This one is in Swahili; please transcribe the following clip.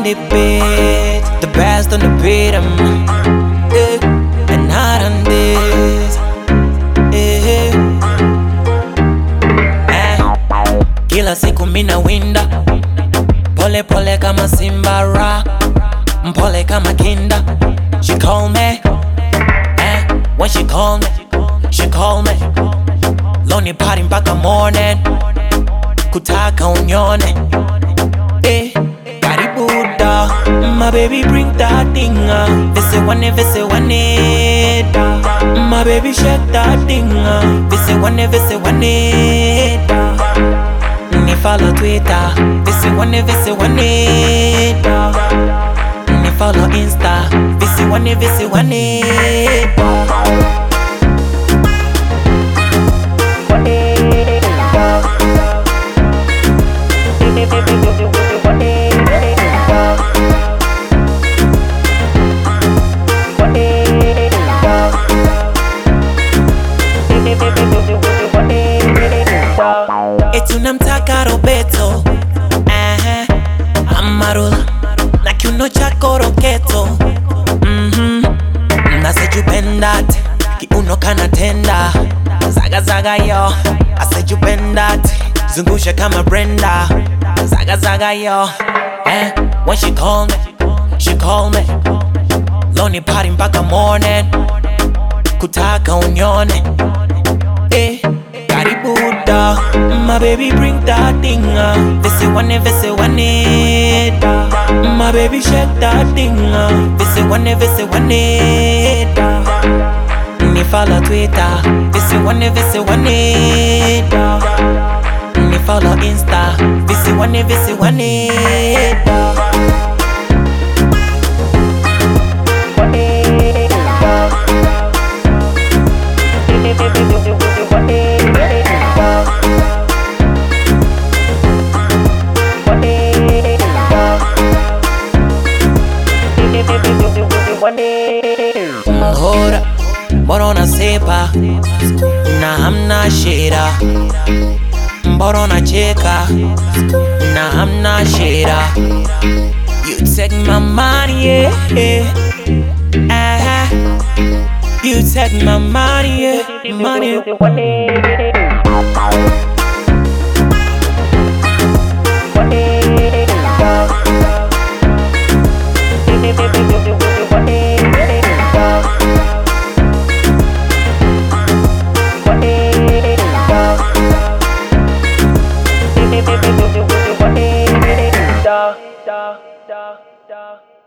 the beat, the best on the rhythm, and not on this. Kila siku mina winda, pole pole kama Simbara, mpole kama Kinda. She call me, when she call me, lonely party mpaka morning, kutaka unione. Karibu da, my baby bring that thing up. Vise wane da, my baby shake that thing up. Vise wane da, ni follow Twitter. Vise wane da, ni follow Insta. Vise wane da. Tunamtaka Roberto, Amarula na kiuno chako roketo. Nasejupendate kiuno kana tenda, zaga zaga yo. Asejupendate zungusha kama Brenda, zaga zaga yo. When she call me, lonely party mpaka morning, kutaka unione. Karibu da, my baby bring that thing up. Vise wane da, my baby shake that thing up. Vise wane da, ni follow Twitter. Vise wane da, ni follow Insta. Vise wane da. Hora, mbona sepa na hamna shida, mbona cheka na hamna shida. You take my money, yeah. You take my money, yeah. Money. Da